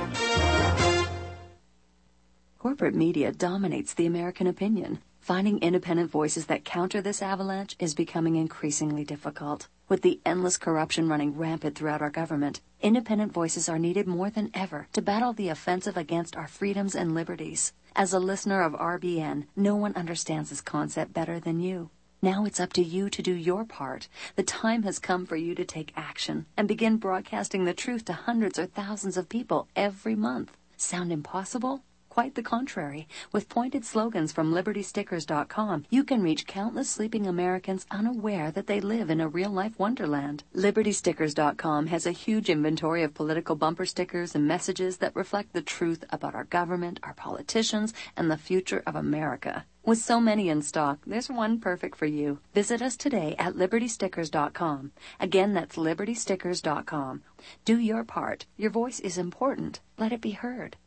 Corporate media dominates the American opinion. Finding independent voices that counter this avalanche is becoming increasingly difficult. With the endless corruption running rampant throughout our government, independent voices are needed more than ever to battle the offensive against our freedoms and liberties. As a listener of RBN, no one understands this concept better than you. Now it's up to you to do your part. The time has come for you to take action and begin broadcasting the truth to hundreds or thousands of people every month. Sound impossible? Quite the contrary. With pointed slogans from LibertyStickers.com, you can reach countless sleeping Americans unaware that they live in a real-life wonderland. LibertyStickers.com has a huge inventory of political bumper stickers and messages that reflect the truth about our government, our politicians, and the future of America. With so many in stock, there's one perfect for you. Visit us today at LibertyStickers.com. Again, that's LibertyStickers.com. Do your part. Your voice is important. Let it be heard.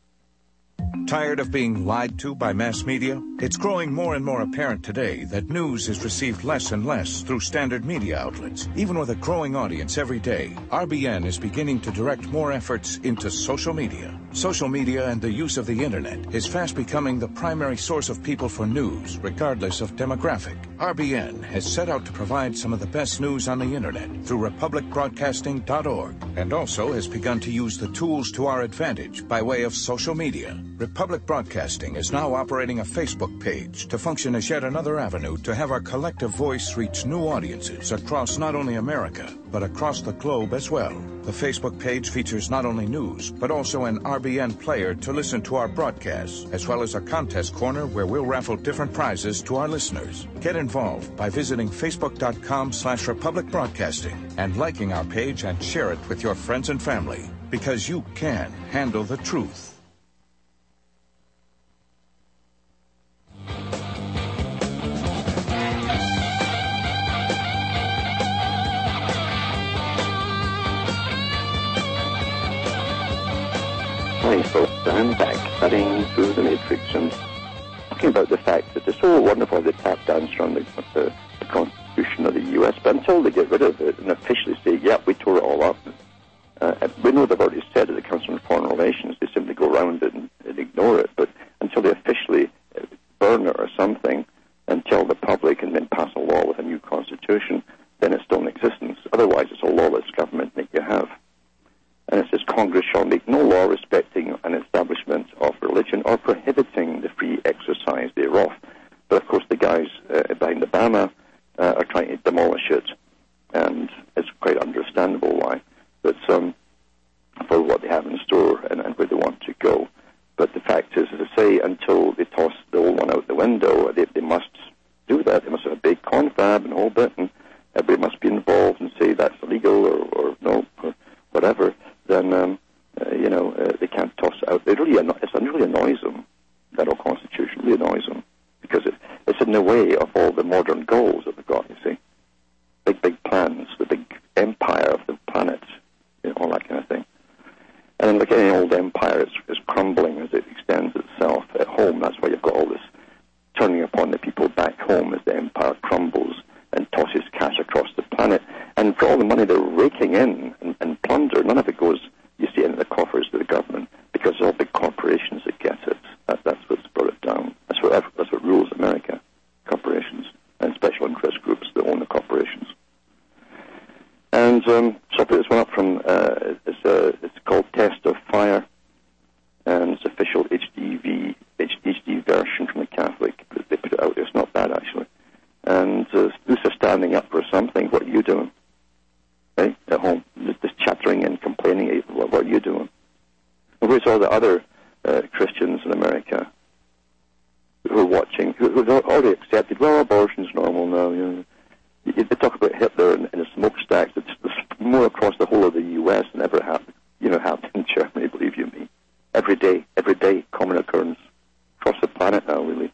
Tired of being lied to by mass media? It's growing more and more apparent today that news is received less and less through standard media outlets. Even with a growing audience every day, RBN is beginning to direct more efforts into social media. Social media and the use of the internet is fast becoming the primary source of people for news, regardless of demographic. RBN has set out to provide some of the best news on the internet through republicbroadcasting.org, and also has begun to use the tools to our advantage by way of social media. Republic Broadcasting is now operating a Facebook page to function as yet another avenue to have our collective voice reach new audiences across not only America, but across the globe as well. The Facebook page features not only news, but also an RBN player to listen to our broadcasts, as well as a contest corner where we'll raffle different prizes to our listeners. Get involved by visiting facebook.com/Republic Broadcasting and liking our page and share it with your friends and family, because you can handle the truth. Hi folks, I'm back cutting through the matrix and talking about the fact that it's so wonderful they tap dance around the Constitution of the U.S., but until they get rid of it and officially say, yep, we tore it all up, we know they've already said that it comes from foreign relations, they simply go around it and ignore it, but until they officially burn it or something, and tell the public and then pass a law with a new constitution, then it's still in existence. Otherwise, it's a lawless government that you have. And it says, Congress shall make no law respecting an establishment of religion or prohibiting the free exercise thereof. But, of course, the guys behind Obama are trying to demolish it, and it's quite understandable why. But for what they have in store and where they want to go. But the fact is, as I say, until they toss the old one out the window, they must do that. They must have a big confab and a whole bit, and everybody must be involved and say that's illegal or no, or whatever. Then, they can't toss it out. It really annoys them, that whole Constitution really annoys them, because it's in the way of all the modern goals that they've got, you see. Big plans, the big empire of the planet, all that kind of thing. And like any old empire, it's crumbling as it extends itself at home. That's why you've got all this turning upon the people back home as the empire crumbles and tosses cash across the planet. And for all the money they're raking in and plunder, none of it goes, you see, into the coffers of the government, because it's all big corporations that get it. That's what's brought it down. That's what rules America, corporations, and special interest groups that own the corporations. And so I put this one up from, it's called Test of Fire, and it's official HD version from the Catholic. They put it out there. It's not bad, actually. And those are standing up for something. What are you doing? Right? At home, just chattering and complaining. What are you doing? And where's all the other Christians in America who watching, who've already accepted, well, abortion's normal now. You know. They talk about Hitler and his smokestacks. It's more across the whole of the U.S. than ever happened in Germany, believe you me. Every day, common occurrence. Across the planet now, really.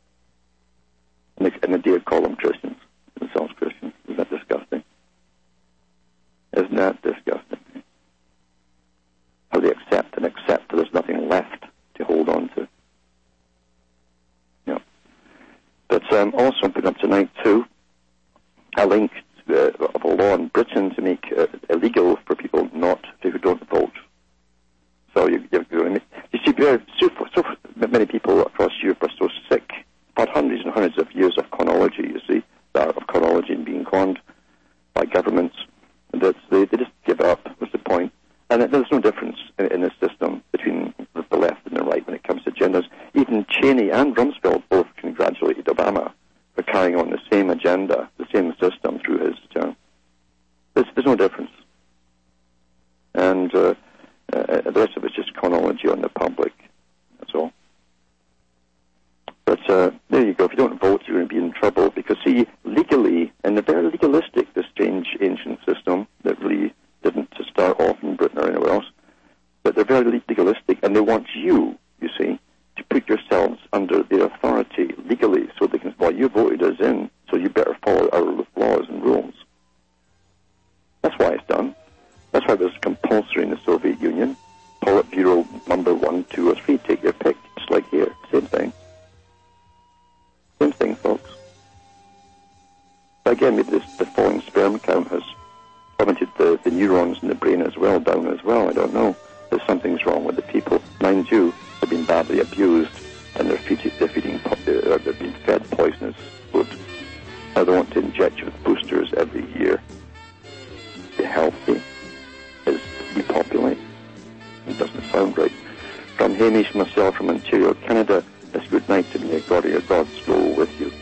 And they dare call them Christians, themselves Christians. Isn't that disgusting? Isn't that disgusting? How they accept and accept till there's nothing left to hold on to. Yeah. But also put up tonight, too, a link of a law in Britain to make it illegal for people who don't vote. So you see, so many people across Europe are so sick, about hundreds and hundreds of years of chronology, you see, of chronology and being conned by governments, that they just give up. What's the point? And there's no difference in this system between the left and the right when it comes to agendas. Even Cheney and Rumsfeld both congratulated Obama for carrying on the same agenda, the same system through his term. There's no difference. And the rest of it's just chronology on the public. That's all. But there you go. If you don't vote, you're going to be in trouble. Because, see, legally, and they're very legalistic, this strange ancient system that really didn't to start off in Britain or anywhere else. But they're very legalistic, and they want you see, to put yourselves under their authority legally, so they can, well, you voted us in, so you better follow our laws and rules. That's why it's done. That's why it was compulsory in the Soviet Union. Politburo number 1, 2, or 3, take your pick, just like here. Same thing. Same thing, folks. But again, maybe the falling sperm count has plummeted the neurons in the brain as well, down as well. I don't know. There's something's wrong with the people. Mind you, they've been badly abused, and they're being fed poisonous food. Now they want to inject you with boosters every year. Be healthy, is repopulate. It doesn't sound right. From Hamish, myself from Ontario, Canada, it's good night to me. God or your God's go with you.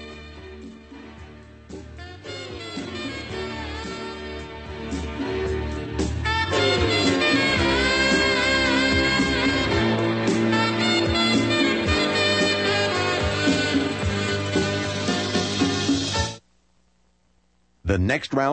The next round